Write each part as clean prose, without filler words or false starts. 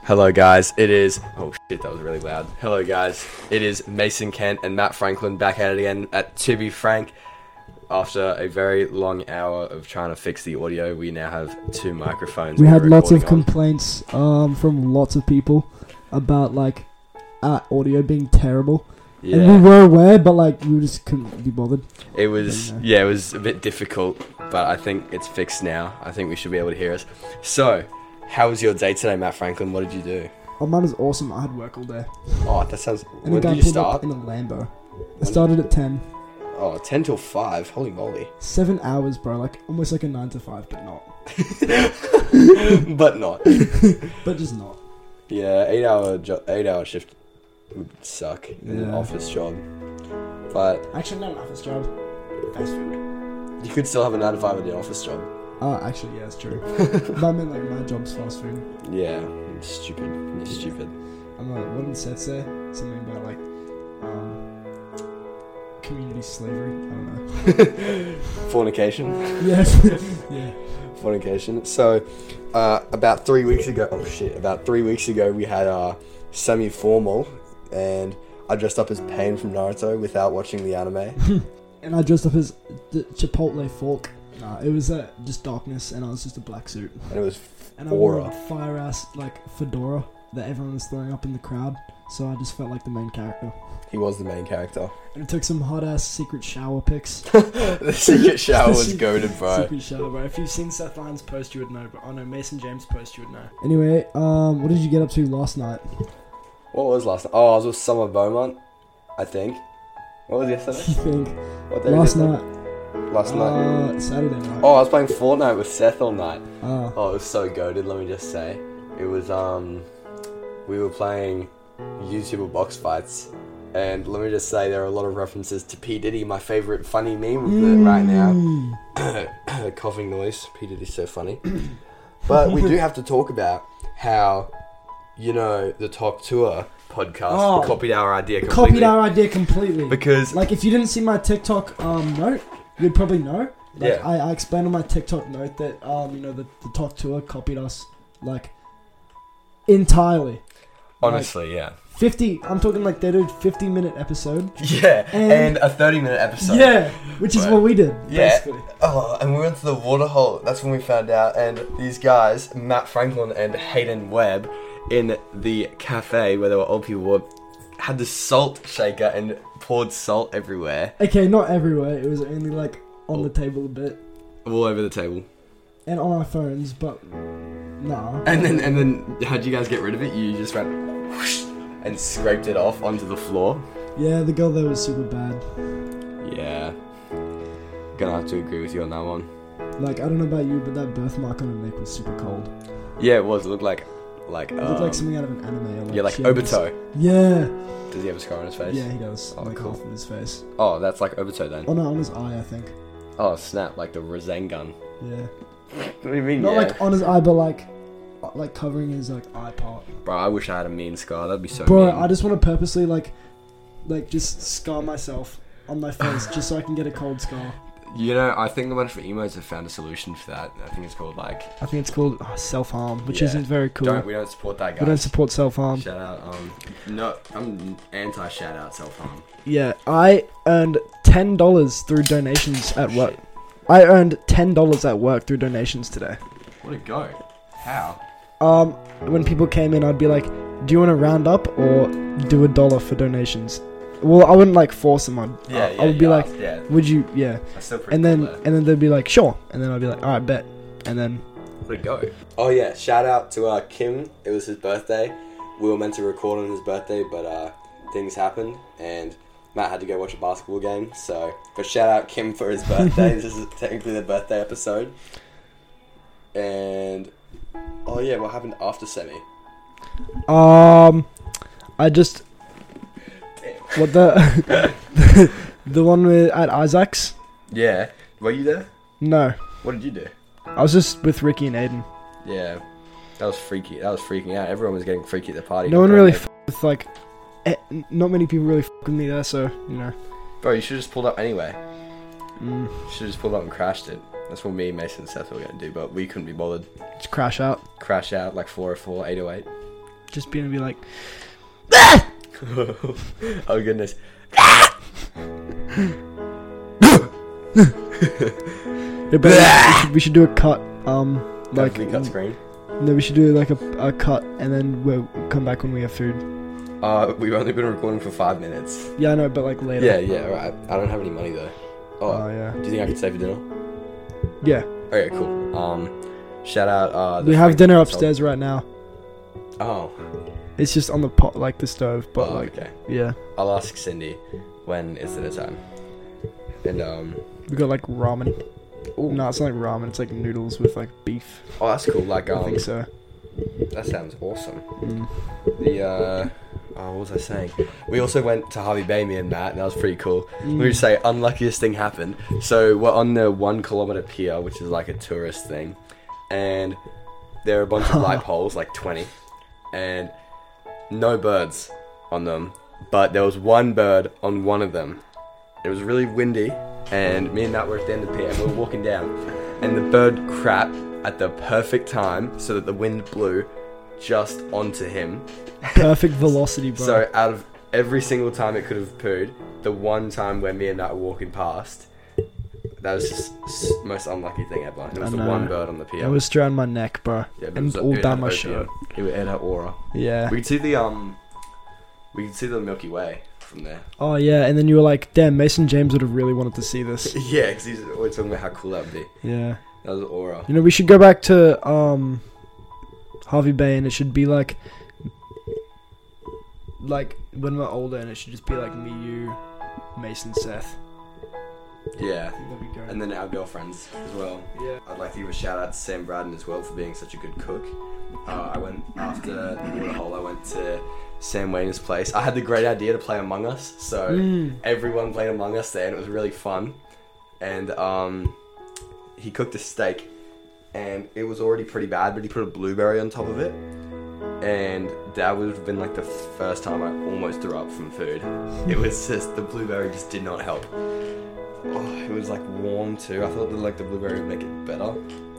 Hello guys, it is... Oh shit, that was really loud. Hello guys, it is Mason Kent and Matt Franklin back at it again at To Be Frank. After a very long hour of trying to fix the audio, we now have two microphones. We had lots of complaints from lots of people about audio being terrible. Yeah. And we were aware, but we just couldn't be bothered. It was, it was a bit difficult, but I think it's fixed now. I think we should be able to hear us. So, how was your day today, Matt Franklin? What did you do? Oh, mine was awesome. I had work all day. Oh, that sounds... And when the guy did you pulled up start? in a Lambo. I started at 10. Oh, 10 till 5. Holy moly. 7 hours, bro. Almost like a 9 to 5, but not. But not. But just not. Yeah, 8-hour shift would suck in an office job. But... Actually, not an office job. Fast food. You could still have a 9 to 5 in the office job. Actually, yeah, it's true. But I mean, my job's fast food. Yeah, stupid. You're stupid. What did Seth say? Something about, community slavery? I don't know. Fornication? Yes. Yeah. Fornication. So, about 3 weeks ago... Oh, shit. About 3 weeks ago, we had our semi-formal, and I dressed up as Pain from Naruto without watching the anime. And I dressed up as the Chipotle fork. Nah, it was just darkness, and I was just a black suit. And it was And I wore aura. a fire-ass, fedora that everyone was throwing up in the crowd, so I just felt like the main character. He was the main character. And I took some hot-ass secret shower pics. The secret shower was goated, bro. Secret shower, bro. If you've seen Seth Lyons' post, you would know, bro. Oh, no, Mason James' post, you would know. Anyway, what did you get up to last night? What was last night? Oh, I was with Summer Beaumont, I think. What was yesterday? You think? What day Last was it? night. Last night? Saturday night. Oh, I was playing Fortnite with Seth all night. Oh. Oh, it was so goated, let me just say. It was, we were playing YouTuber box fights, and let me just say there are a lot of references to P. Diddy, my favourite funny meme of it right now. Coughing noise. P. Diddy's so funny. But we do have to talk about how, the Talk Tour podcast copied our idea completely. Copied our idea completely. Because... if you didn't see my TikTok note, you'd probably know. Yeah. I explained on my TikTok note that, the Talk Tour copied us, entirely. Honestly, yeah. 50, I'm talking they did 50-minute episode. Yeah, and a 30-minute episode. Yeah, which is what we did, Yeah. basically. Oh, and we went to the waterhole. That's when we found out. And these guys, Matt Franklin and Hayden Webb, in the cafe where there were old people, had the salt shaker and poured salt everywhere. Okay, not everywhere. It was only, on the table a bit. All over the table. And on our phones, but nah. And then, how'd you guys get rid of it? You just went whoosh, and scraped it off onto the floor? Yeah, the girl there was super bad. Yeah. Gonna have to agree with you on that one. I don't know about you, but that birthmark on her neck was super cold. Yeah, it was. It looked like It looked like something out of an anime. Or yeah, like she had Obito. Yeah. Does he have a scar on his face? Yeah, he does. Oh, cool. Half of his face. Oh, that's like Obito then. Oh no, on his eye, I think. Oh, snap, like the Rasengan. Yeah. What do you mean, Not on his eye, but covering his eye part. Bro, I wish I had a mean scar. That'd be so Bro, mean. I just want to purposely just scar myself on my face just so I can get a cold scar. I think a bunch of emos have found a solution for that. I think it's called I think it's called self-harm, which Yeah. isn't very cool. We don't support that, guys. We don't support self-harm. Shout out, no, I'm anti-shout out self-harm. Yeah, I earned $10 through donations at work. Shit. I earned $10 at work through donations today. What'd it go? How? When people came in, I'd be like, do you want to round up or do $1 for donations? Well, I wouldn't force them on. I would be like, would you? Yeah. That's still pretty And then they'd be like, sure. And then I'd be like, all right, bet. And then where'd it go? Oh yeah, shout out to Kim. It was his birthday. We were meant to record on his birthday, but things happened and Matt had to go watch a basketball game. But shout out Kim for his birthday. This is technically the birthday episode. And oh yeah, what happened after semi? I just what the the one at Isaac's. Yeah, were you there? No, What did you do? I was just with Ricky and Aiden. Yeah, that was freaky. That was freaking out. Everyone was getting freaky at the party. No one really with not many people really with me there, so Bro, you should have just pulled up anyway. Mm. You should have just pulled up and crashed it. That's what me, Mason, and Seth were going to do, but we couldn't be bothered. Just crash out. Crash out like 404, 808. Just being be like, oh goodness. We should do a cut. Like cut screen. No, we should do like a cut, and then we'll come back when we have food. We've only been recording for 5 minutes. Yeah, I know, but like later. Yeah, alright. I don't have any money though. Oh, yeah. Do you think I could stay for dinner? Yeah. Okay, cool. Shout out. We have dinner upstairs right now. Oh. It's just on the pot, like the stove, but okay. Yeah. I'll ask Cindy when it's dinner time. And we got like ramen. Ooh. No, it's not like ramen. It's like noodles with like beef. Oh, that's cool. Like I think so. That sounds awesome. What was I saying? We also went to Harvey Bay, me and Matt, and that was pretty cool. Let me just say, unluckiest thing happened. So we're on the 1 kilometer pier, which is like a tourist thing, and there are a bunch of light poles, like 20, and no birds on them, but there was one bird on one of them. It was really windy, and me and Matt were at the end of the pier, and we were walking down, and the bird crapped at the perfect time so that the wind blew just onto him. Perfect velocity, bro. So out of every single time it could have pooed, the one time where me and Matt were walking past, that was just most unlucky thing ever. It was the one bird on the pier. It was straight on my neck, bro. Yeah, and all down my shirt. It had an aura. Yeah. We could see the Milky Way from there. Oh yeah, and then you were like, damn, Mason James would have really wanted to see this. Yeah, because he's always talking about how cool that would be. Yeah. That was an aura. You know, we should go back to Harvey Bay, and it should be like when we're older, and it should just be like me, you, Mason, Seth. Yeah, and then our girlfriends as well. Yeah. I'd like to give a shout out to Sam Braden as well for being such a good cook. I went after the waterhole. I went to Sam Wayne's place. I had the great idea to play Among Us, so everyone played Among Us there, and it was really fun. And he cooked a steak, and it was already pretty bad, but he put a blueberry on top of it, and that would have been like the first time I almost threw up from food. It was just, the blueberry just did not help. Oh, it was like warm too. I thought that the blueberry would make it better.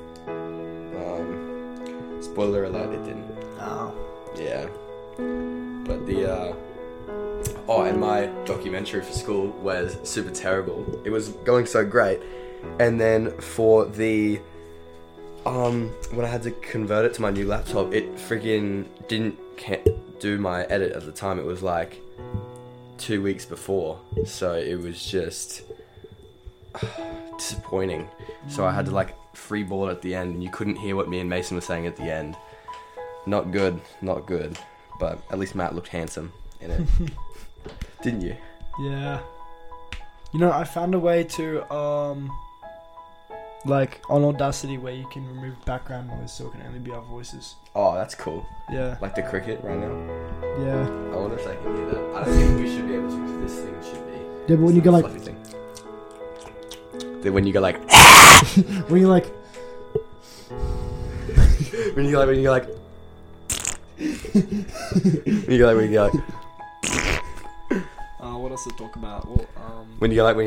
Spoiler alert, it didn't. Oh. Yeah. But and my documentary for school was super terrible. It was going so great. And then for the when I had to convert it to my new laptop, it freaking didn't do my edit at the time. It was like 2 weeks before, so it was just disappointing. So I had to like freeball it at the end, and you couldn't hear what me and Mason were saying at the end. Not good. But at least Matt looked handsome in it. Didn't you? Yeah. You know, I found a way to like on Audacity where you can remove background noise so it can only be our voices. Oh, that's cool. Yeah. Like the cricket right now? Yeah. I wonder if they can hear that. I don't think we should be able to, because this thing should be... Yeah, but when you go like... When you go like... when you like... when you go like... When you go like... what else to talk about? Well, When you go like...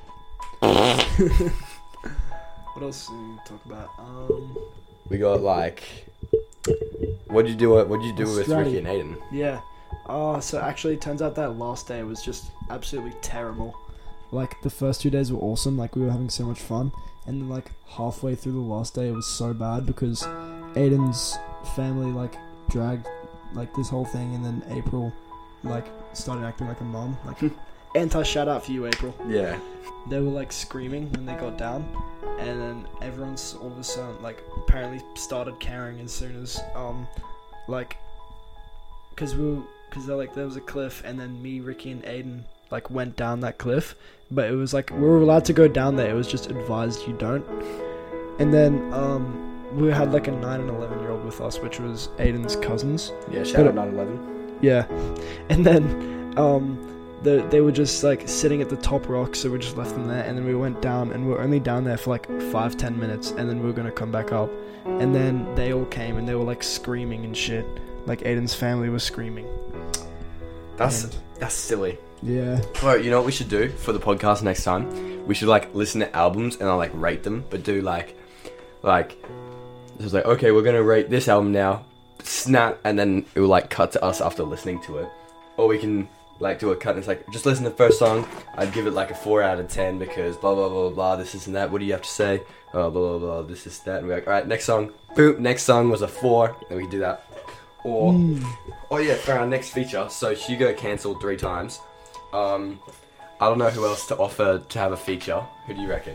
What else do we talk about? We got like... What'd you do with Ricky and Aiden? Yeah. So actually it turns out that last day was just absolutely terrible. Like the first 2 days were awesome, like we were having so much fun, and then like halfway through the last day it was so bad because Aiden's family like dragged like this whole thing, and then April like started acting like a mum. Like shout out for you, April. Yeah. They were like screaming when they got down, and then everyone's all of a sudden like apparently started caring as soon as like because they're like there was a cliff, and then me, Ricky, and Aiden like went down that cliff, but it was like we were allowed to go down there. It was just advised you don't. And then we had like a 9 and 11-year-old with us, which was Aiden's cousins. Yeah, shout out 9/11. Yeah, and then they were just like sitting at the top rock, so we just left them there, and then we went down, and we were only down there for like 5-10 minutes, and then we were gonna come back up, and then they all came, and they were like screaming and shit, like Aiden's family was screaming. That's silly. Yeah. Well, you know what we should do for the podcast next time? We should like listen to albums and I'll like rate them, but do like it was like, okay, we're gonna rate this album now, snap, and then it will like cut to us after listening to it, or we can like do a cut and it's like, just listen to the first song. I'd give it like a 4 out of 10 because blah blah blah blah, this and that, what do you have to say, blah blah blah, this is that, and we're like, alright, next song, boom, next song was a 4, and we can do that. Or oh yeah, for our next feature, so Hugo cancelled 3 times. I don't know who else to offer to have a feature. Who do you reckon?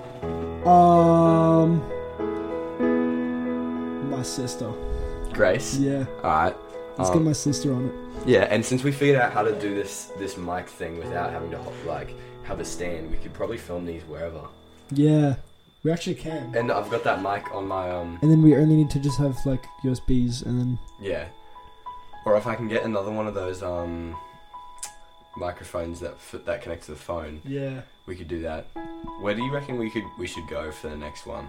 My sister. Grace? Yeah. Alright. Let's get my sister on it. Yeah, and since we figured out how to do this mic thing without having to like have a stand, we could probably film these wherever. Yeah, we actually can. And I've got that mic on my And then we only need to just have like USBs, and then yeah. Or if I can get another one of those microphones that connect to the phone. Yeah. We could do that. Where do you reckon we should go for the next one?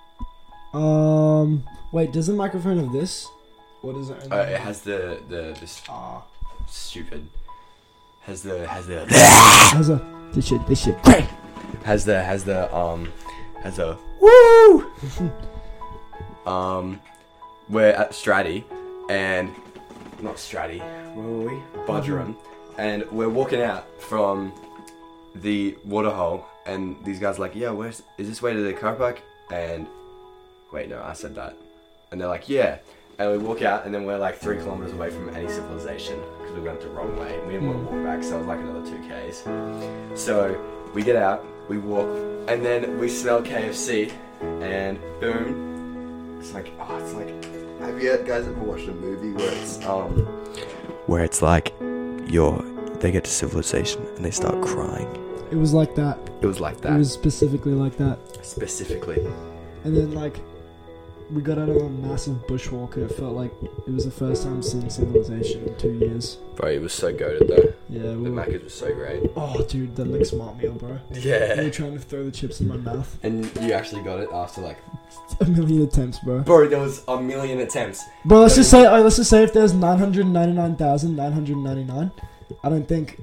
Wait, does the microphone have this? Or does it? It has this stupid. Has the this shit great. Has a woo. We're at Stratty, and not Stratty. Where were we? Budgerham, and we're walking out from the waterhole, and these guys are like, yeah, is this way to the car park? And wait, no, I said that, and they're like, yeah. And we walk out, and then we're like 3 kilometers away from any civilization because we went the wrong way. We didn't want to walk back, so it was like another 2 Ks. So we get out, we walk, and then we smell KFC, and boom, it's like, have you guys ever watched a movie where it's like they get to civilization and they start crying? It was like that. It was like that. It was specifically like that. Specifically. And then like, we got out of a massive bushwalk, and it felt like it was the first time seeing civilization in 2 years. Bro, it was so goated though. Yeah, the Macca's was so great. Oh, dude, that McSmart meal, bro. Yeah. We were trying to throw the chips in my mouth. And you actually got it after like 1,000,000 attempts, bro. Bro, there was 1,000,000 attempts. Bro, let's just say if there's 999,999, I don't think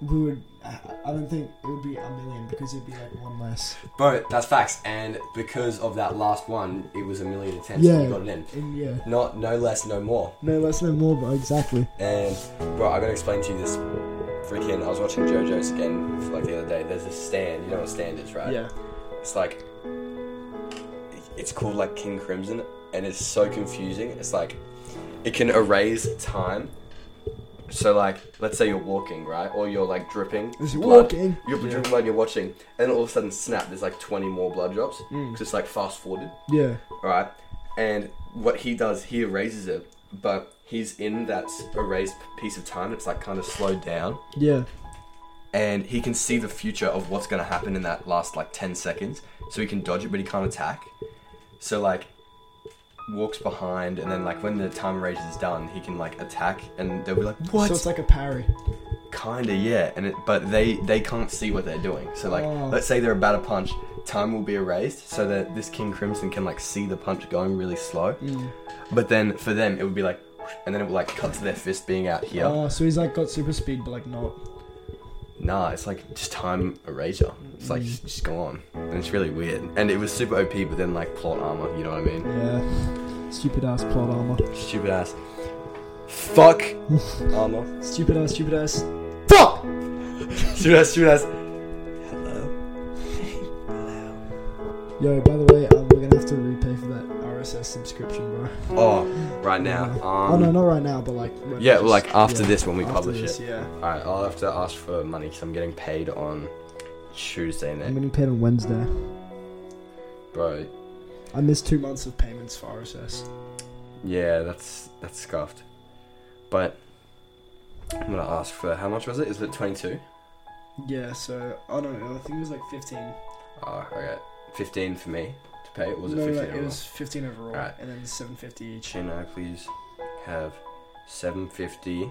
it would be 1,000,000 because it'd be like one less. Bro, that's facts. And because of that last one, it was 1,000,000 attempts and you got it in. Yeah. No less, no more. No less, no more, bro. Exactly. And bro, I gotta explain to you this. Freaking, I was watching JoJo's again like the other day. There's a stand. You know what a stand is, right? Yeah. It's like, it's called like King Crimson, and it's so confusing. It's like, it can erase time. So like, let's say you're walking, right? Or you're like dripping blood. You're dripping blood, you're watching, and then all of a sudden, snap, there's like 20 more blood drops. Because it's like fast forwarded. Yeah. Alright? And what he does, he erases it, but he's in that erased piece of time. It's like kind of slowed down. Yeah. And he can see the future of what's going to happen in that last like 10 seconds. So he can dodge it, but he can't attack. So like, walks behind, and then like when the time erase is done, he can like attack, and they'll be like, what? So it's like a parry. Kinda, yeah. But they can't see what they're doing. So like, let's say they're about to punch, time will be erased, so that this King Crimson can like see the punch going really slow. But then for them, it would be like, and then it would like cut to their fist being out here. Oh, so he's like got super speed, but like not. Nah, it's like just time erasure. It's like just go on, and it's really weird. And it was super OP, but then like plot armor. You know what I mean? Yeah. Stupid ass plot armor. Stupid ass. Fuck armor. Stupid ass. Fuck. Stupid ass. Hello. Yo, by the way, we're gonna have to repay for that RSS subscription, bro. Oh, right now. Oh no, not right now, but like. Yeah, well, like after this when we publish this, it. Yeah. Alright, I'll have to ask for money because I'm getting paid on Tuesday I'm next. getting paid on Wednesday. Bro. I missed 2 months of payments for RSS. Yeah, that's scuffed. But I'm gonna ask for how much was it? Is it 22? Yeah, so I don't know. I think it was like 15. Oh, okay. 15 for me to pay. Or was No, it 15 it overall? was 15 overall, Alright. and then $7.50 each. Can I please have $7.50?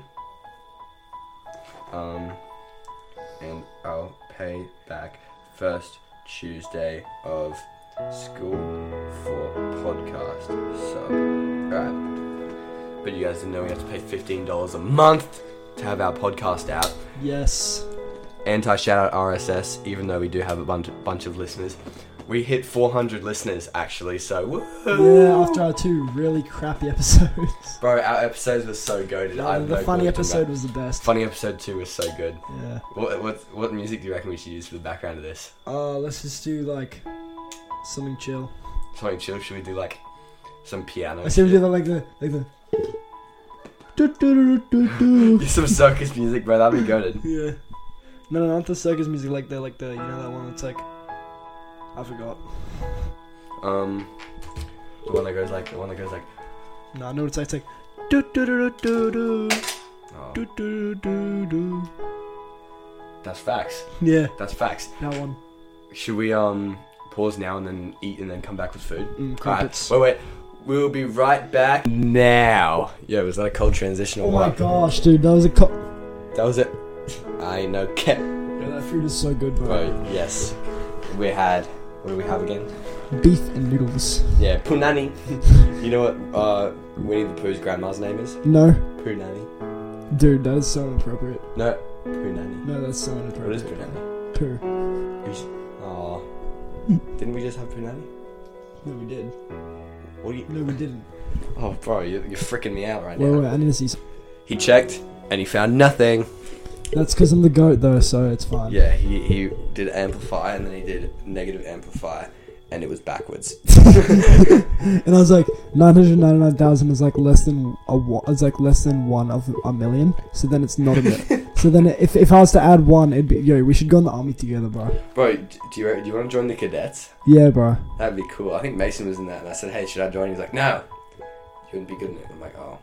And I'll pay back first Tuesday of school for podcast sub. Alright. But you guys didn't know we have to pay $15 a month to have our podcast out. Yes. Anti shout out RSS, even though we do have a bunch of listeners. We hit 400 listeners, actually, so Yeah, after our 2 really crappy episodes. Bro, our episodes were so goated. The funny episode was the best. Funny episode 2 was so good. Yeah. What music do you reckon we should use for the background of this? Let's just do, like, something chill. Something chill? Should we do, like, some piano? I say we do that like the Use some circus music, bro, that'd be goated. Yeah. No, not the circus music, like the you know that one that's like, I forgot. The one that goes like. No, I know what it's like. Do do do do do Oh, do do do do. that's facts. Yeah, That's facts. that one. Should we pause now and then eat and then come back with food? Crumpets. Wait. We'll be right back now. Yeah, was that a cold transition or Oh my what? gosh, dude, that was a That was it. I know. Yeah, that food is so good, bro. Bro, yes. We had. What do we have again? Beef and noodles. Yeah, Punani. You know what Winnie the Pooh's grandma's name is? No, Punani. dude, that is so inappropriate. No, Punani. No, that's so What inappropriate. is Punani? Poo. Oh. Didn't we just have Punani? No, we did. What do you... No, we didn't. Oh, bro, you're freaking me out right Wait, now. I need to see some. He checked, and he found nothing. That's because I'm the goat, though, so it's fine. Yeah, he did amplify, and then he did negative amplify, and it was backwards. And I was like, 999,000 is like less than less than 1 of a million. So then it's not a million. So then if I was to add 1, it'd be, yo, we should go in the army together, bro. Bro, do you want to join the cadets? Yeah, bro. That'd be cool. I think Mason was in that, and I said, hey, should I join? He's like, no. You wouldn't be good in it. I'm like, oh.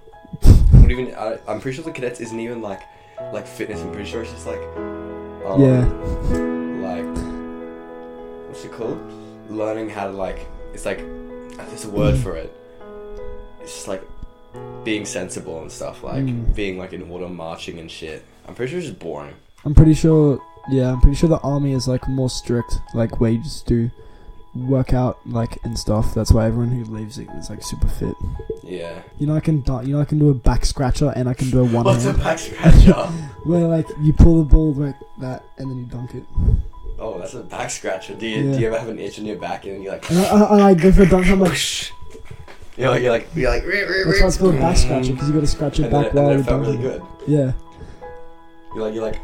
I'm pretty sure the cadets isn't even like fitness. I'm pretty sure it's just like, Yeah. like, what's it called? Learning how to like, it's like, there's a word for it. It's just like being sensible and stuff, like being like in order, marching and shit. I'm pretty sure it's just boring. I'm pretty sure the army is like more strict, like where you just do workout like and stuff. That's why everyone who leaves it is like super fit. Yeah. You know I can do a back scratcher and I can do a one What's a hand back scratcher? where like you pull the ball like that and then you dunk it. Oh, that's a back scratcher. Do you ever have an itch in your back and then you're like, And I go for a dunk. I'm like, you're like. that's why it's called a back scratcher, because you got to scratch your back while and you're it felt dunking. really good. Yeah. You're like,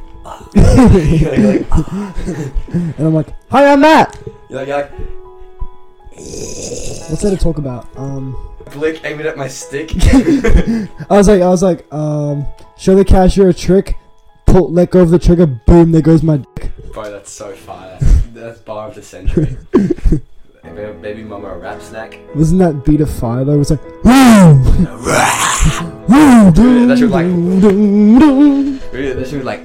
And I'm like, hi, I'm Matt. you're like, What's there to talk about? Blick aiming at my stick. I was like, show the cashier a trick, let go of the trigger, boom, there goes my dick. Bro, that's so fire. That's bar of the century. Baby mama a rap snack. Wasn't that beat of fire though? It was like, That shit was like, that shit was like,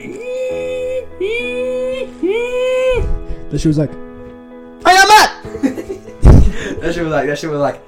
that shit was like, I am Matt. that shit was like.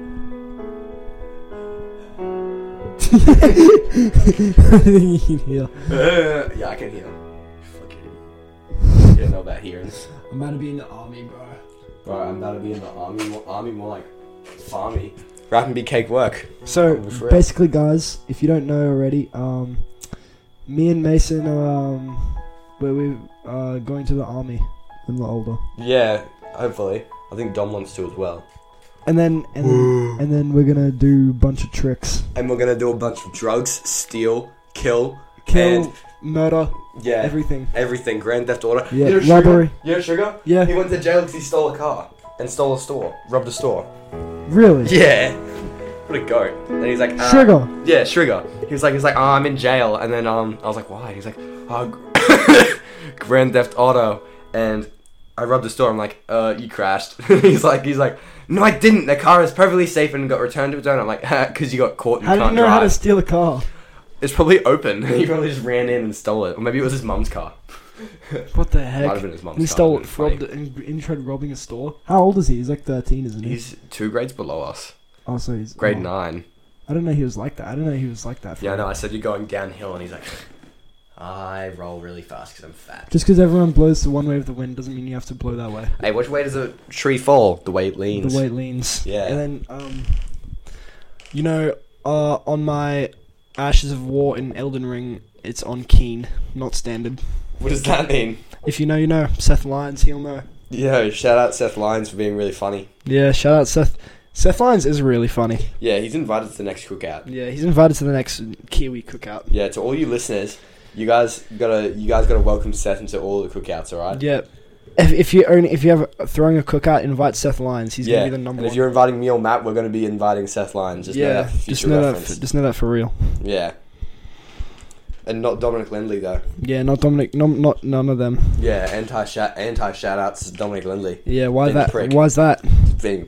Yeah. Yeah, I can hear. Fucking, you don't know about hearing. I'm about to be in the army, bro. Bro, I'm about to be in the army more like farmy. Rap and be cake work. So For real. basically, guys, if you don't know already, me and Mason are we going to the army when we're older, Yeah, hopefully. I think Dom wants to as well. and then we're gonna do a bunch of tricks, And we're gonna do a bunch of drugs, steal, kill, kill, murder, yeah, everything. Grand Theft Auto. Yeah, You know robbery. Sugar? You know Sugar? Yeah. He went to jail because he stole a car and stole a store, robbed a store. Really? Yeah. What a goat. And he's like, Sugar. Yeah, Sugar. He was like, oh, I'm in jail. And then I was like, why? He's like, oh, Grand Theft Auto. And I robbed the store. I'm like, you crashed. he's like, no, I didn't. The car is perfectly safe and got returned to its owner. I'm like, because you got caught and How do you can't know drive. how to steal a car? It's probably open. He probably just ran in and stole it. Or maybe it was his mum's car. What the Might have heck? been his mum's And he car. stole That'd it, been robbed it, and he tried robbing a store. How old is he? He's like 13, isn't he? He's 2 grades below us. Oh, so he's Grade oh. 9. I don't know he was like that. I don't know he was like that. Yeah, no, I said you're going downhill, and he's like, I roll really fast because I'm fat. Just because everyone blows the one way of the wind doesn't mean you have to blow that way. Hey, which way does a tree fall? The way it leans. The way it leans. Yeah. And then, you know, on my Ashes of War in Elden Ring, it's on keen, not standard. What does that mean? If you know, you know. Seth Lyons, he'll know. Yeah, shout out Seth Lyons for being really funny. Yeah, shout out Seth. Seth Lyons is really funny. Yeah, he's invited to the next cookout. Yeah, he's invited to the next Kiwi cookout. Yeah, to all you listeners, you guys gotta welcome Seth into all the cookouts, alright? Yeah. If you have throwing a cookout, invite Seth Lyons. He's gonna be the number and one. if you're inviting me or Matt, we're gonna be inviting Seth Lyons. Just know that for future reference. Just know that for real. Yeah. And not Dominic Lindley though. Yeah, not Dominic. Not none of them. Yeah, anti shout outs Dominic Lindley. Yeah, why Being a that? prick. Why's that? Being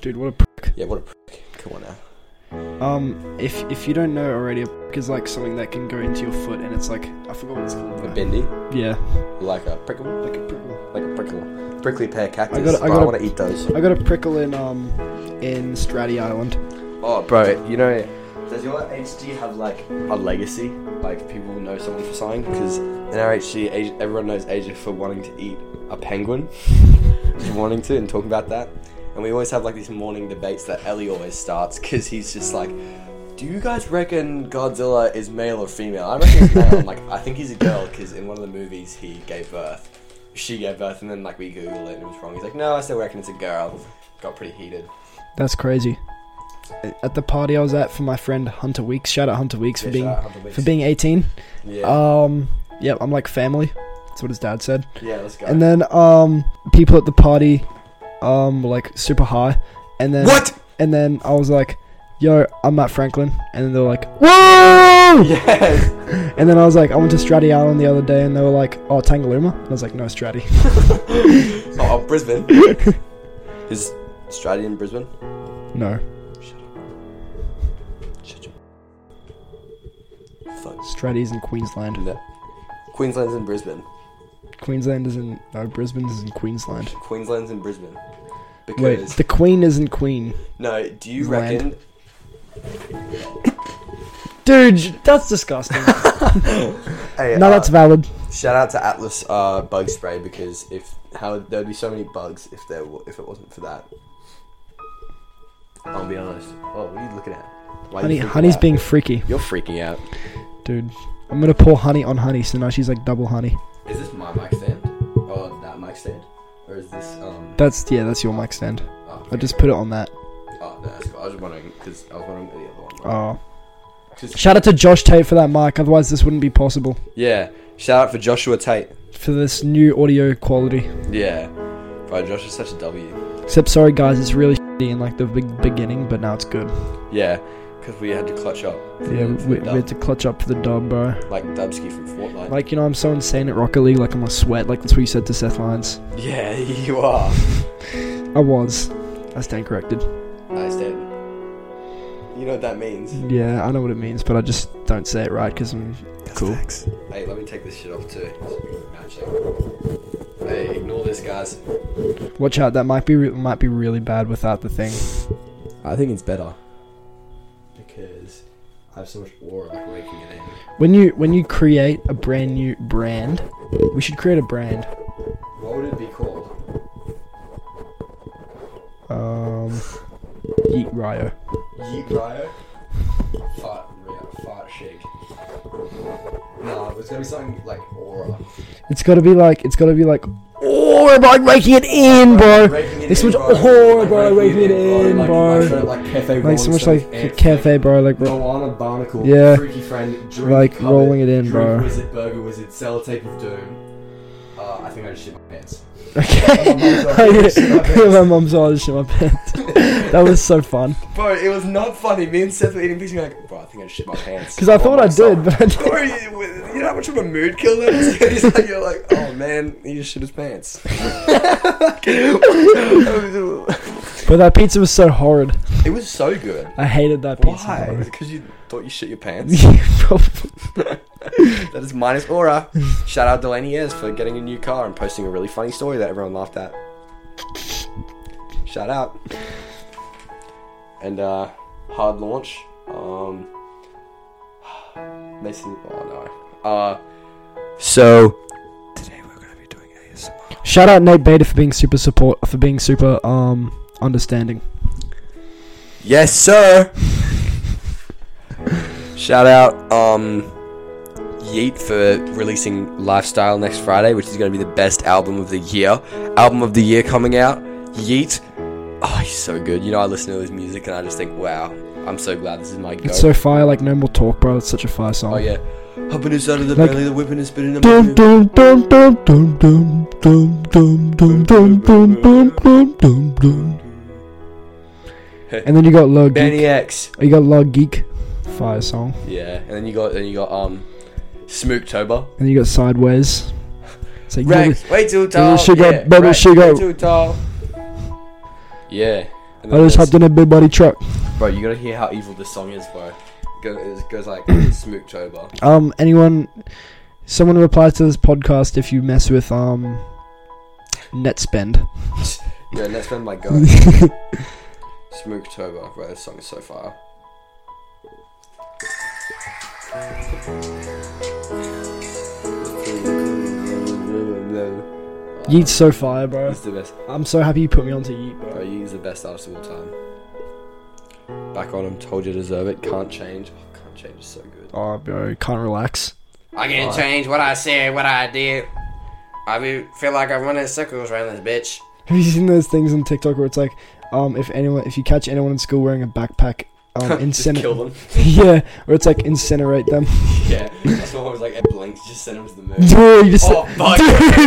Dude, what a prick. Yeah, what a prick. Come on now. If you don't know already, a prick is like something that can go into your foot, and it's like, I forgot what it's called. A bendy? Yeah. Like a prickle? Like a prickle. Like a prickle. Prickly pear cactus. I want to eat those. I got a prickle in Stratty Island. Oh, bro, you know, does your HG have like a legacy? Like people know someone for something? Because in our HG, everyone knows Asia for wanting to eat a penguin. Wanting to and talking about that. And we always have like these morning debates that Ellie always starts because he's just like, do you guys reckon Godzilla is male or female? I reckon he's male. I'm like, I think he's a girl because in one of the movies he gave birth. She gave birth and then like we Googled it and it was wrong. He's like, no, I still reckon it's a girl. Got pretty heated. That's crazy. At the party I was at for my friend Hunter Weeks, shout out Hunter Weeks for being 18. Yeah. Yeah, I'm like family. That's what his dad said. Yeah, let's go. And then people at the party were like super high, and then what? And then I was like, yo, I'm Matt Franklin, and then they were like, whoa! Yes. And then I was like, I went to Stratty Island the other day, and they were like, oh, Tangalooma? And I was like, no, Stratty. Oh, Brisbane. Is Stratty in Brisbane? No. Shut your fuck. Stratty's in Queensland. No. Queensland's in Brisbane. Queensland is in... No, Brisbane is in Queensland. Queensland's in Brisbane. Because... Wait, the Queen isn't Queen. No, do you Land. reckon... Dude, that's disgusting. Hey, no, that's valid. Shout out to Atlas bug spray because there'd be so many bugs if it wasn't for that. I'll be honest. Oh, what are you looking at? Why are you freaking Honey's out? being freaky. You're freaking out. Dude, I'm gonna pour honey on honey, so now she's like double honey. Is this my mic stand? Or that mic stand? Or is this That's your mic stand. Oh, okay. I just put it on that. Oh, no, that's cool. I was just wondering because I was wondering where the other one was. Oh. Shout out to Josh Tate for that mic, otherwise this wouldn't be possible. Yeah. Shout out for Joshua Tate. For this new audio quality. Yeah. Bro, Josh is such a W. Except, sorry guys, it's really shitty in like the beginning, but now it's good. Yeah. Because we had to clutch up. Yeah, we had to clutch up for the dub, bro. Like Dubsky from Fortnite. Like, you know, I'm so insane at Rocket League, like I'm a sweat, like that's what you said to Seth Lyons. Yeah, you are. I was. I stand corrected. I stand. You know what that means. Yeah, I know what it means, but I just don't say it right because I'm cool. Facts. Hey, let me take this shit off too. Matching. Hey, ignore this, guys. Watch out, that might be really bad without the thing. I think it's better because I have so much aura like raking it in. When you create a brand new brand, we should create a brand. What would it be called? Yeet Ryo. Yeet Ryo? Fart shake. No, it's gonna be something like aura. It's gotta be like aura, bro, raking it in, bro. It's so much aura, bro, raking it in, bro. Like cafe, like so much like cafe, bro, like Moana Barnacle, yeah, Freaky Friend, drink like cupboard, rolling it in, drink bro. Wizard, Burger Wizard, Sellotape of Doom. I think I just shit my pants. Okay. My mum saw I just shit my pants. That was so fun. Bro, it was not funny. Me and Seth were eating pizza and like, bro, I think I just shit my pants. Because I thought I did, but I didn't. Bro, you know how much of a mood kill that is? You're like, oh man, he just shit his pants. But that pizza was so horrid. It was so good. I hated that pizza. Why? Because you thought you shit your pants? That is minus aura. Shout out Delaney Ayres for getting a new car and posting a really funny story that everyone laughed at. Shout out. And hard launch. Mason. Oh no. So today we're gonna be doing ASMR. Shout out Nate Bader for being super understanding. Yes, sir. Shout out Yeet for releasing Lifestyle next Friday, which is going to be the best album of the year. Album of the year coming out. Yeet. Oh, he's so good. You know, I listen to his music and I just think, wow, I'm so glad this is my go. It's so fire, like No More Talk, bro. It's such a fire song. Oh yeah. Hopping inside of the like, belly, the whipping and spitting. Dum dum dum dum dum dum dum dum dum dum dum dum dum dum. And then you got Log Benny Geek. X. You got Log Geek, fire song. Yeah, and then you got Smooktober. And you got Sideways. It's like Rex, way too tall. sugar, yeah. bubble Rex, sugar. way too tall. Yeah. And I then just there's- hopped in a big body truck. Bro, you gotta hear how evil this song is, bro. It goes like Smooktober. Someone reply to this podcast if you mess with net spend. Yeah, let's spend my god. Smooktober, bro. This song is so fire. Yeet's so fire, bro. He's the best. I'm so happy you put me onto Yeet, bro. Bro, he's the best artist of all time. Back on him, told you deserve it. Can't change. Oh, can't change is so good. Oh, bro, can't relax. I can't change what I said, what I did. Feel like I'm running circles around this bitch. Have you seen those things on TikTok where it's like, if you catch anyone in school wearing a backpack, Just kill them. Yeah, where it's like incinerate them. Yeah, that's what I was like. Blank, just send him to the moon. Dude, you just Oh fuck!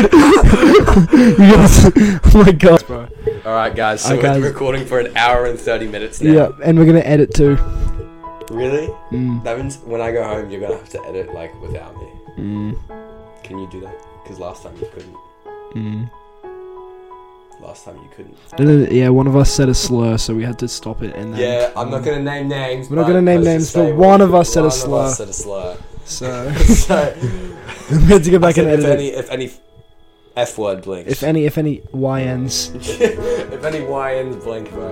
oh my god, bro. All right, guys. So Alright, we're guys. recording for an hour and 30 minutes now. Yeah, and we're gonna edit too. Really? Mm. That means when I go home, you're gonna have to edit like without me. Mm. Can you do that? Because last time you couldn't. Mm. Last time you couldn't. And then, yeah, one of us said a slur, so we had to stop it. And then, Yeah, I'm not gonna name names. We're not gonna name names, but one of us said a slur. So So we had to go back and if edit it. if any F word blinks. If any YNs, if any YNs blink, bro.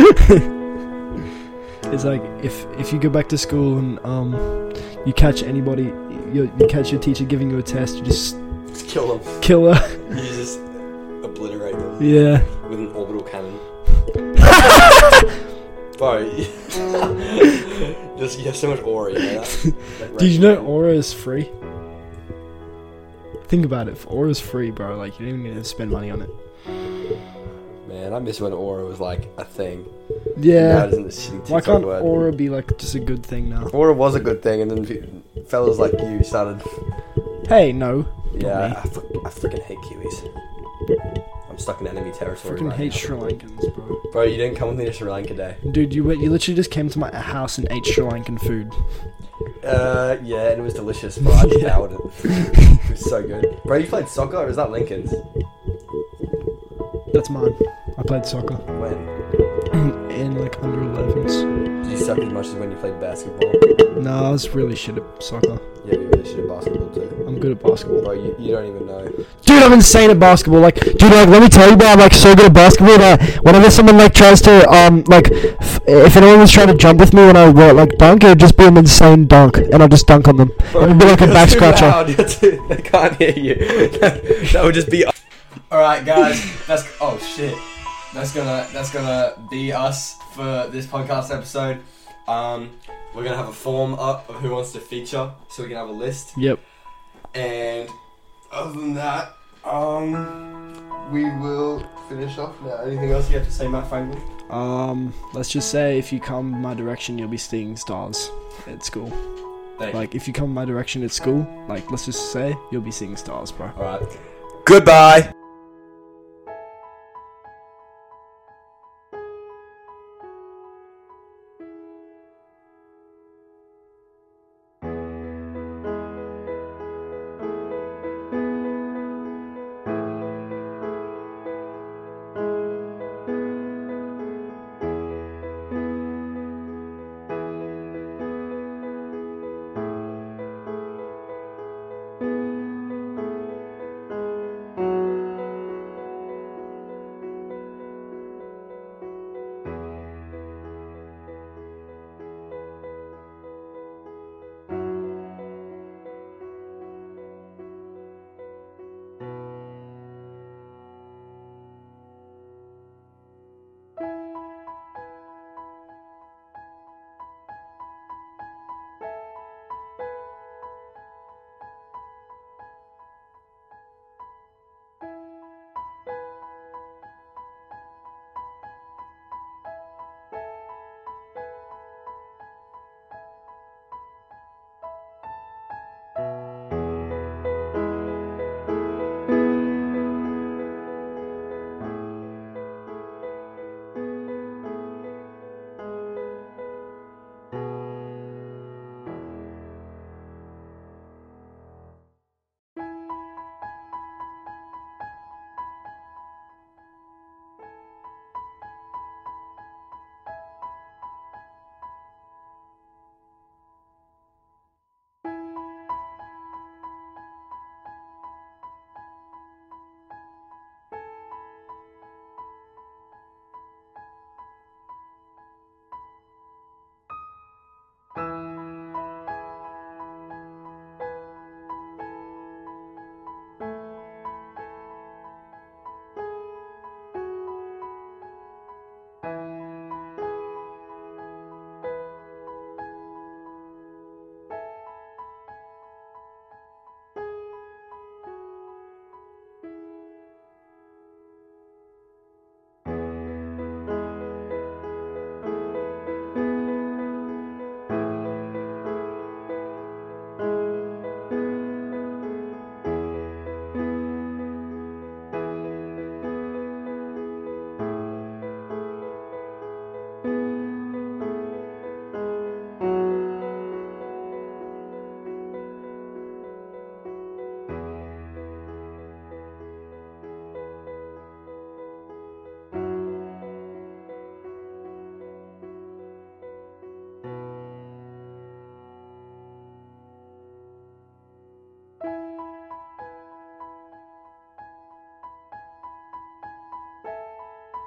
it's like if you go back to school and you catch anybody, you catch your teacher giving you a test, you just Kill them. kill her. You just obliterate them Yeah. with an orbital cannon. Bro, you have so much aura, you know that? Did you know Aura is free? Think about it. Aura is free, bro. Like, you don't even need to spend money on it. Man, I miss when aura was like a thing. Now Yeah. it isn't this shitty Why TikTok can't word. Aura be like just a good thing now? Aura was a good thing, and then fellas like you started. Hey, no. Yeah, I freaking hate Kiwis. I'm stuck in enemy territory. Freaking right hate now. Sri Lankans, bro. Bro, you didn't come with me to Sri Lanka Day. Dude, you literally just came to my house and ate Sri Lankan food. Yeah, and it was delicious, but I devoured it. It was so good. Bro, you played soccer, or is that Lincoln's? That's mine. I played soccer When? in like under 11s. Did you suck as much as when you played basketball? No, I was really shit at soccer. Yeah, you really should have basketball too. I'm good at basketball. Bro, you don't even know. Dude, I'm insane at basketball. Like, dude, like, let me tell you, bro, I'm like so good at basketball that whenever someone like tries to, if anyone was trying to jump with me when I like dunk, it would just be an insane dunk, and I'll just dunk on them. Bro, It would be like a you're back too scratcher. loud, they can't hear you. That would just be. Alright, guys, that's. Oh shit. That's gonna be us for this podcast episode. We're gonna have a form up of who wants to feature, so we can have a list. Yep. And other than that, we will finish off now. Anything else you have to say, Matt Franklin? Let's just say if you come my direction, you'll be seeing stars at school. Thanks. Like, if you come my direction at school, like, let's just say you'll be seeing stars, bro. Alright. Goodbye!